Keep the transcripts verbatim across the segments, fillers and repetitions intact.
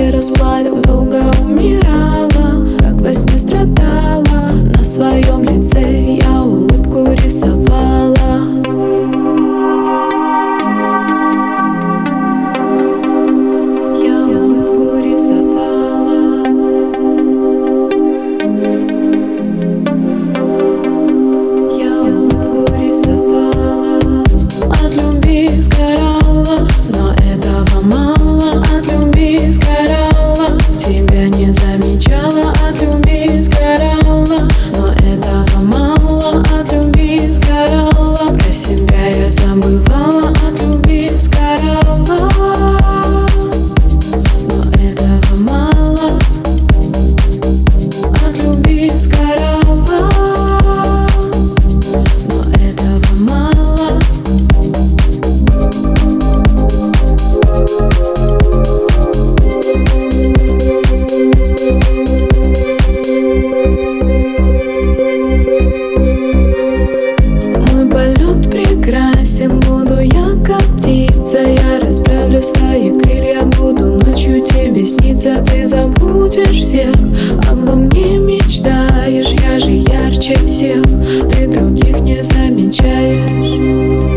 и расплавил. Долго умирала, как во сне страдала. На своем лице я улыбку рисовала. Я улыбку рисовала. Я улыбку рисовала. От любви сгорала, но этого мало. От любви сгорала, тебя не замечала. От любви сгорала, но этого мало. От любви сгорала, про себя я забывала. От любви сгорала, но этого мало. От любви сгорала, но этого мало. Мой полет прекрасен, буду я как птица. Я расправлю свои крылья, буду ночью тебе сниться. Ты забудешь всех, обо мне мечтаешь. Я же ярче всех, ты других не замечаешь.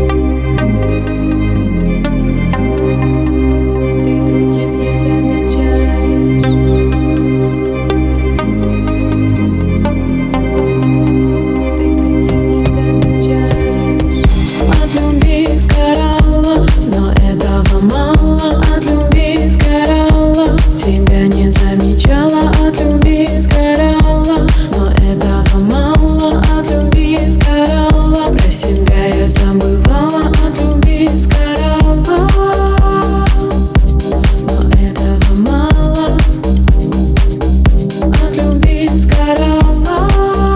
Тебя не замечала, от любви сгорала, но этого мало. От любви сгорала, про себя я забывала. От любви сгорала, но этого мало. От любви сгорала,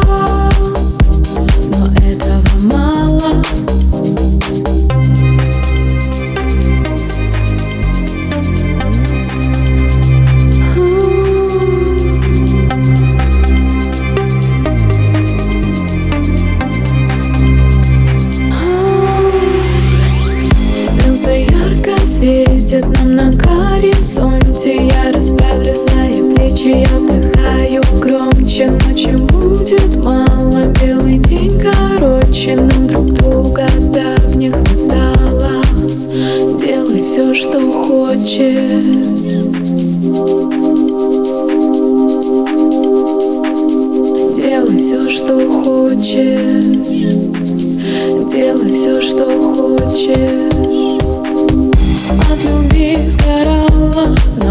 но этого мало. Светит нам на горизонте. Я расправлю свои плечи, я вдыхаю громче. Ночи будет мало, белый день короче. Нам друг друга так не хватало. Делай все, что хочешь. Делай все, что хочешь. Делай все, что хочешь. От любви сгорала,